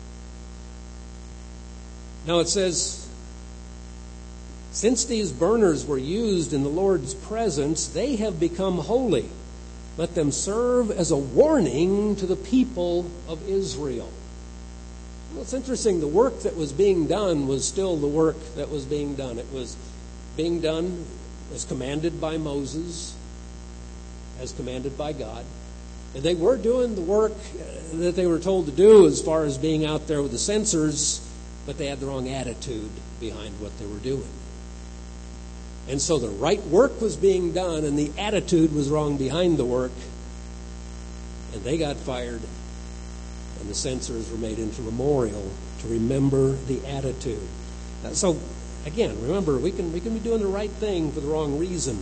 Now it says, since these burners were used in the Lord's presence, they have become holy. Let them serve as a warning to the people of Israel. Well, it's interesting. The work that was being done was still the work that was being done. It was being done as commanded by Moses, as commanded by God. And they were doing the work that they were told to do as far as being out there with the censers, but they had the wrong attitude behind what they were doing. And so the right work was being done, and the attitude was wrong behind the work. And they got fired, and the censers were made into a memorial to remember the attitude. So, again, remember, we can be doing the right thing for the wrong reason.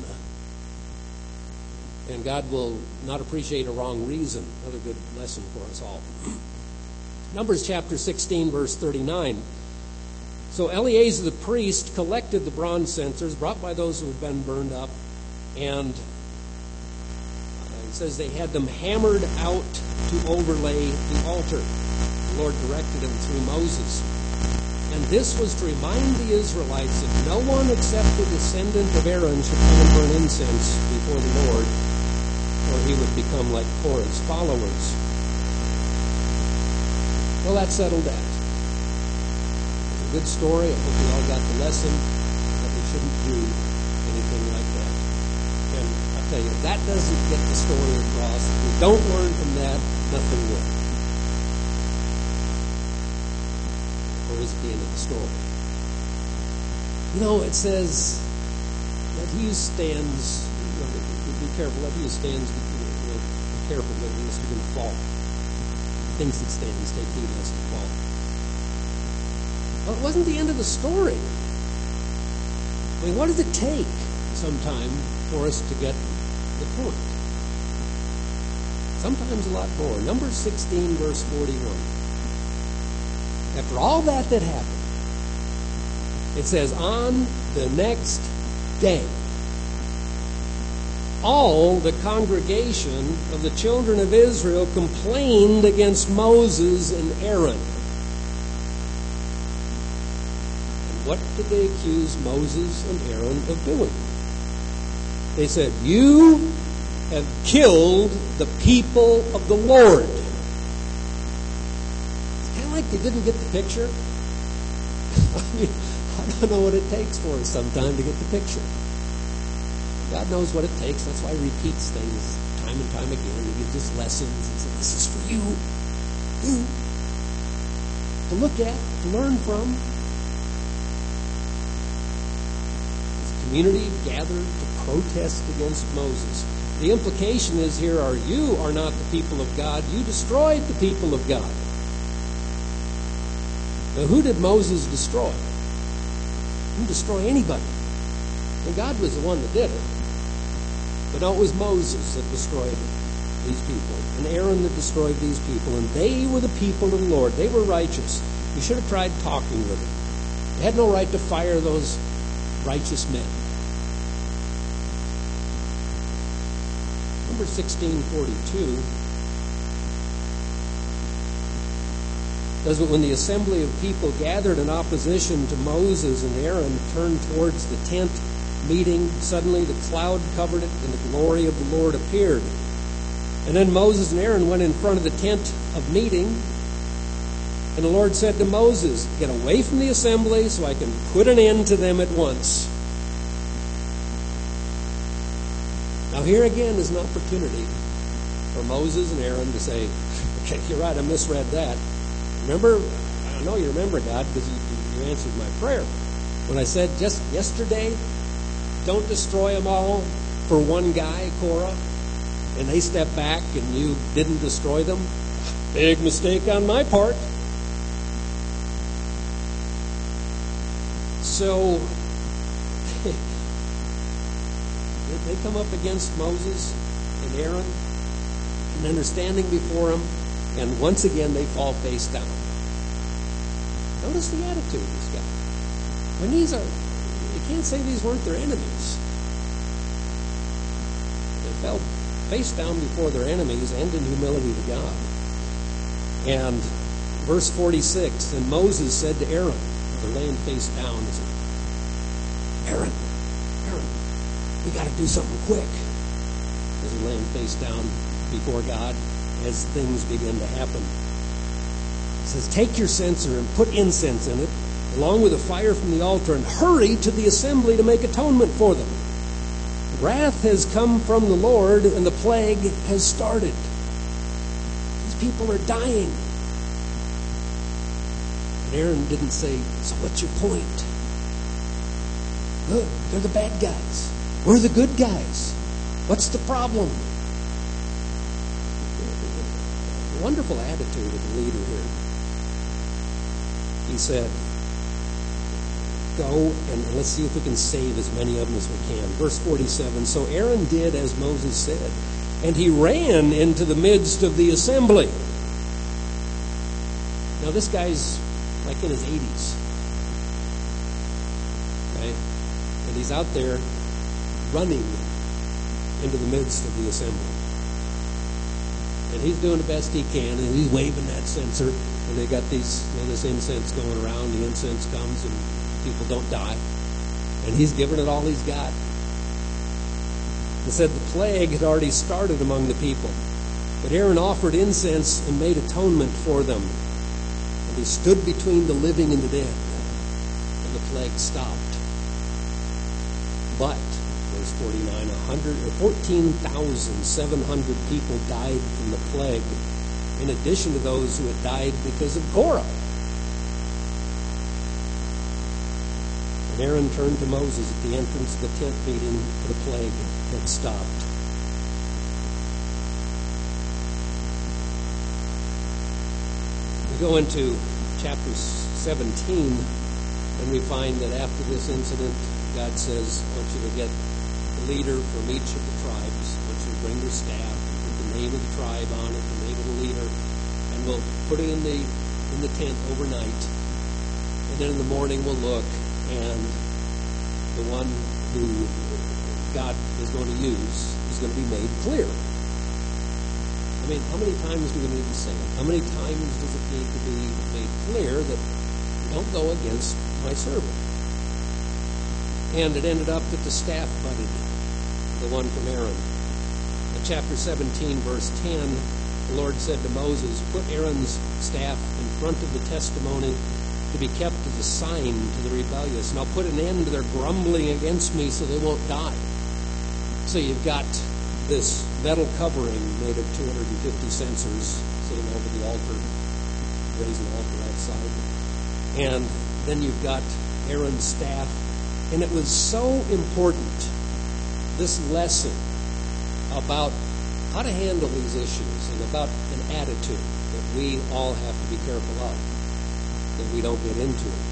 And God will not appreciate a wrong reason. Another good lesson for us all. Numbers chapter 16, verse 39. So Eleazar the priest collected the bronze censers brought by those who had been burned up, and it says they had them hammered out to overlay the altar. The Lord directed him through Moses. And this was to remind the Israelites that no one except the descendant of Aaron should come and burn incense before the Lord, or he would become like Korah's followers. Well, that settled that. Good story. I hope we all got the lesson that we shouldn't do anything like that. And I'll tell you, if that doesn't get the story across, if we don't learn from that, nothing will. Or is it the end of the story? You know, it says, let he who stands, be careful, let he who stands, be careful, let he who He's going to fall. Thinks he's standing, take heed lest he fall. Well, it wasn't the end of the story. I mean, what does it take sometime for us to get the point? Sometimes a lot more. Numbers 16, verse 41. After all that happened, it says, on the next day, all the congregation of the children of Israel complained against Moses and Aaron. And what did they accuse Moses and Aaron of doing? They said, you have killed the people of the Lord. It's kind of like they didn't get the picture. I mean, I don't know what it takes for us sometime to get the picture. God knows what it takes. That's why He repeats things time and time again. He gives us lessons and says, this is for you. You. To look at, to learn from. This community gathered to protest against Moses. The implication is here you are not the people of God. You destroyed the people of God. Now, who did Moses destroy? He didn't destroy anybody. And God was the one that did it. But no, it was Moses that destroyed these people, and Aaron that destroyed these people, and they were the people of the Lord. They were righteous. You should have tried talking with them. You had no right to fire those righteous men. Number 1642 says that when the assembly of people gathered in opposition to Moses and Aaron turned towards the tent meeting, suddenly the cloud covered it, and the glory of the Lord appeared. And then Moses and Aaron went in front of the tent of meeting, and the Lord said to Moses, get away from the assembly so I can put an end to them at once. Now here again is an opportunity for Moses and Aaron to say, okay, you're right, I misread that. Remember, I know you remember, God, because you answered my prayer. When I said just yesterday, don't destroy them all for one guy, Korah, and they stepped back and you didn't destroy them. Big mistake on my part. So they come up against Moses and Aaron, and then they're standing before him, and once again they fall face down. Notice the attitude of this guy. When you can't say these weren't their enemies. They fell face down before their enemies and in humility to God. And verse 46, and Moses said to Aaron, they're laying face down, he said, Aaron, we got to do something quick. As they're laying face down before God, as things begin to happen. He says, take your censer and put incense in it, along with a fire from the altar, and hurry to the assembly to make atonement for them. Wrath has come from the Lord, and the plague has started. These people are dying. And Aaron didn't say, so what's your point? Look, they're the bad guys. We're the good guys. What's the problem? A wonderful attitude of the leader here. He said, go and let's see if we can save as many of them as we can. Verse 47, so Aaron did as Moses said, and he ran into the midst of the assembly. Now this guy's like in his 80s. Okay? And he's out there running into the midst of the assembly. And he's doing the best he can, and he's waving that censer, and they got this incense going around. The incense comes, and people don't die. And he's giving it all he's got. It said the plague had already started among the people. But Aaron offered incense and made atonement for them. And he stood between the living and the dead. And the plague stopped. But, verse 49, 14,700 people died from the plague, in addition to those who had died because of Korah. And Aaron turned to Moses at the entrance of the tent meeting, for the plague had stopped. We go into chapter 17, and we find that after this incident, God says, I want you to get the leader from each of the tribes. I want you to bring your staff and put the name of the tribe on it, the name of the leader, and we'll put it in the tent overnight. And then in the morning we'll look, and the one who God is going to use is going to be made clear. I mean, how many times do we need to say it? How many times does it need to be made clear that don't go against my servant? And it ended up that the staff budded, the one from Aaron. In chapter 17, verse 10, the Lord said to Moses, put Aaron's staff in front of the testimony to be kept as a sign to the rebellious. And I'll put an end to their grumbling against me so they won't die. So you've got this metal covering made of 250 censers sitting over the altar, raising the altar outside. And then you've got Aaron's staff. And it was so important, this lesson about how to handle these issues and about an attitude that we all have to be careful of, that we don't get into it.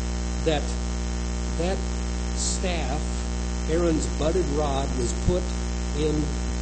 That staff, Aaron's budded rod, was put in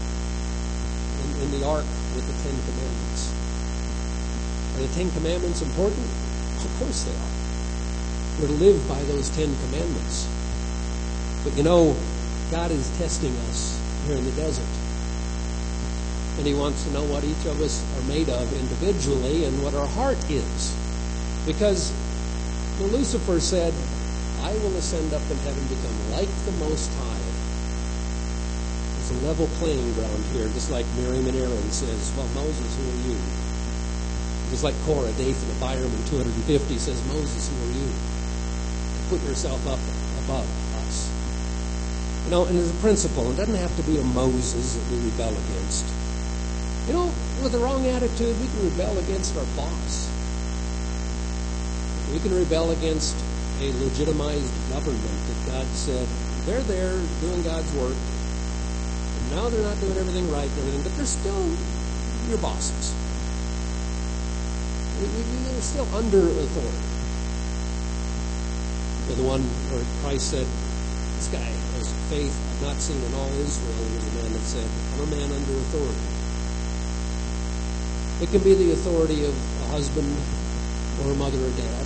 the ark with the Ten Commandments. Are the Ten Commandments important? Of course they are. We're to live by those Ten Commandments. But you know, God is testing us here in the desert. And He wants to know what each of us are made of individually and what our heart is. Because Lucifer said, I will ascend up in heaven, become like the Most High. It's a level playing ground here, just like Miriam and Aaron says, well, Moses, who are you? Just like Korah, Dathan, Abiram, and 250 says, Moses, who are you? Put yourself up above us. You know, and as a principle, it doesn't have to be a Moses that we rebel against. You know, with the wrong attitude, we can rebel against our boss. We can rebel against a legitimized government that God said, they're there doing God's work, and now they're not doing everything right and everything, but they're still your bosses. They're still under authority. Or the one where Christ said, this guy has faith I've not seen in all Israel. He was a man that said, I'm a man under authority. It can be the authority of a husband or a mother or dad.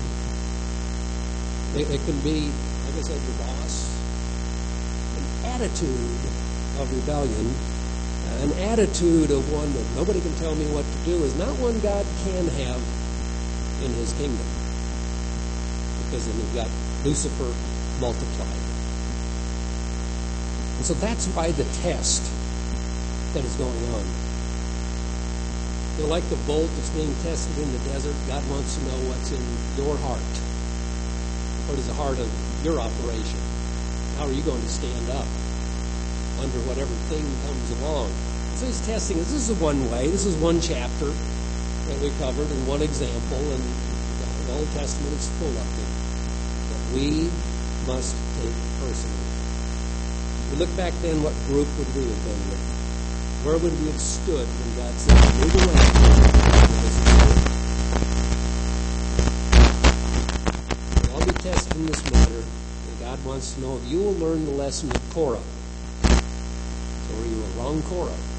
It can be, like I said, your boss. An attitude of rebellion, an attitude of one that nobody can tell me what to do is not one God can have in His kingdom. Because then you've got Lucifer multiplied. And so that's why the test that is going on. You know, like the bolt that's being tested in the desert, God wants to know what's in your heart. What is the heart of your operation? How are you going to stand up under whatever thing comes along? So He's testing us. This is one way. This is one chapter that we covered in one example, and the Old Testament is full of it. That we must take personally. We look back then, what group would we have been with? Where would we have stood when God said, move away? We'll all be tested in this matter, and God wants to know if you will learn the lesson of Korah. So are you a wrong Korah?